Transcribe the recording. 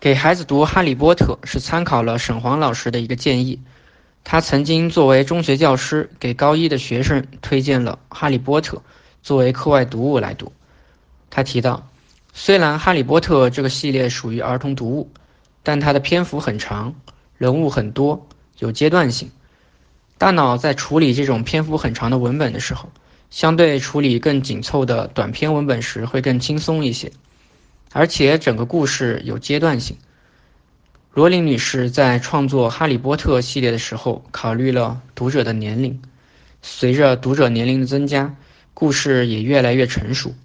给孩子读《哈利波特》是参考了沈黄老师的一个建议。他曾经作为中学教师，给高一的学生推荐了《哈利波特》作为课外读物来读。他提到，虽然《哈利波特》这个系列属于儿童读物，但它的篇幅很长，人物很多，有阶段性。大脑在处理这种篇幅很长的文本的时候，相对处理更紧凑的短篇文本时会更轻松一些。而且整个故事有阶段性。罗琳女士在创作《哈利波特》系列的时候，考虑了读者的年龄。随着读者年龄的增加，故事也越来越成熟。